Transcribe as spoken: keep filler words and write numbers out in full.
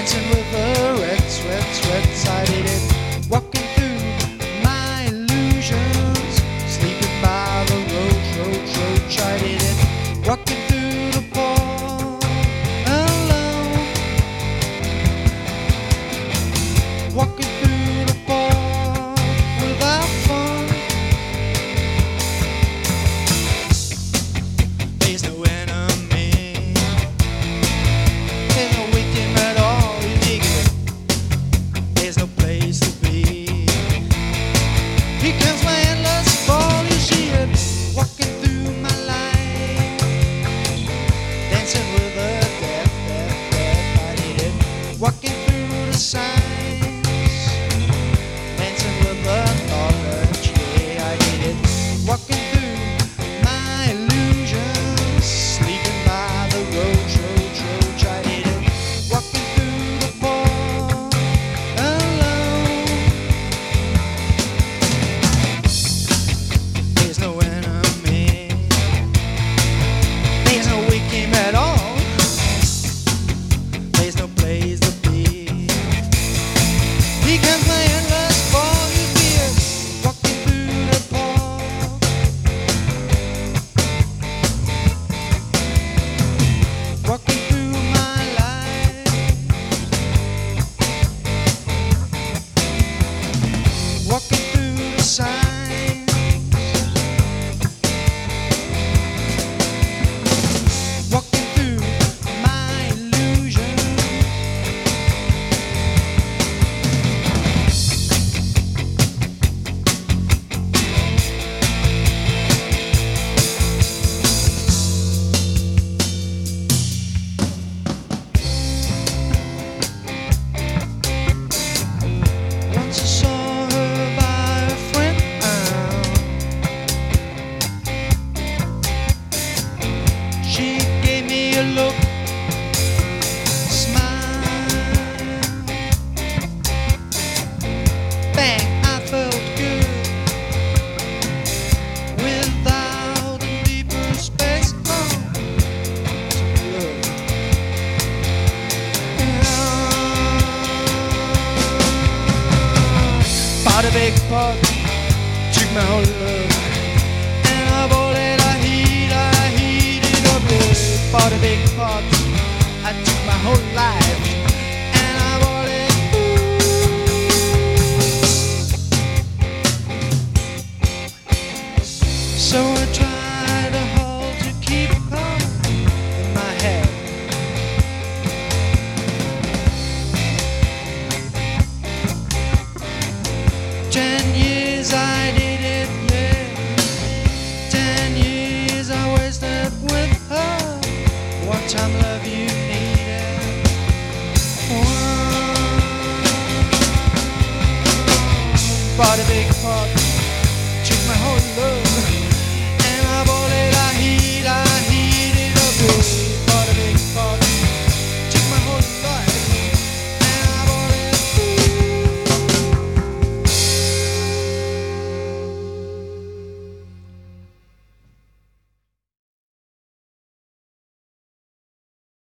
dancing with the red sweat, sweats. I did it, walking through my illusions, sleeping by the road, road, road. I did it, walking through the port alone, walking through the port without fun. There's no enemy, there's no victim at all. You dig it? There's no place to be. He comes my endless fall. You see it, walking through my life, dancing with the death, death, death. I did it, walking through the signs, dancing with the knowledge. Yeah, I did it, walking through my illusions, sleeping by the road, road, road. I did it, walking through the port alone. There's no enemy, there's no victim at all. There's no place to be. He comes my endless fall. You see it, walking through the port, walking through my life, walking through the signs, walking through my illusions. Once I saw her by a friend, she gave me a look, smile, bang, I felt good without a deeper space. Oh, look. Bought a big pot, took my whole love, and I bought it, I heat, I heat it up. Yeah. Bought a big pot, I took my whole life, and I bought it. So I tried to hold to keep calm in my head. Ten years I did it, yeah. Ten years I wasted with her. One time love you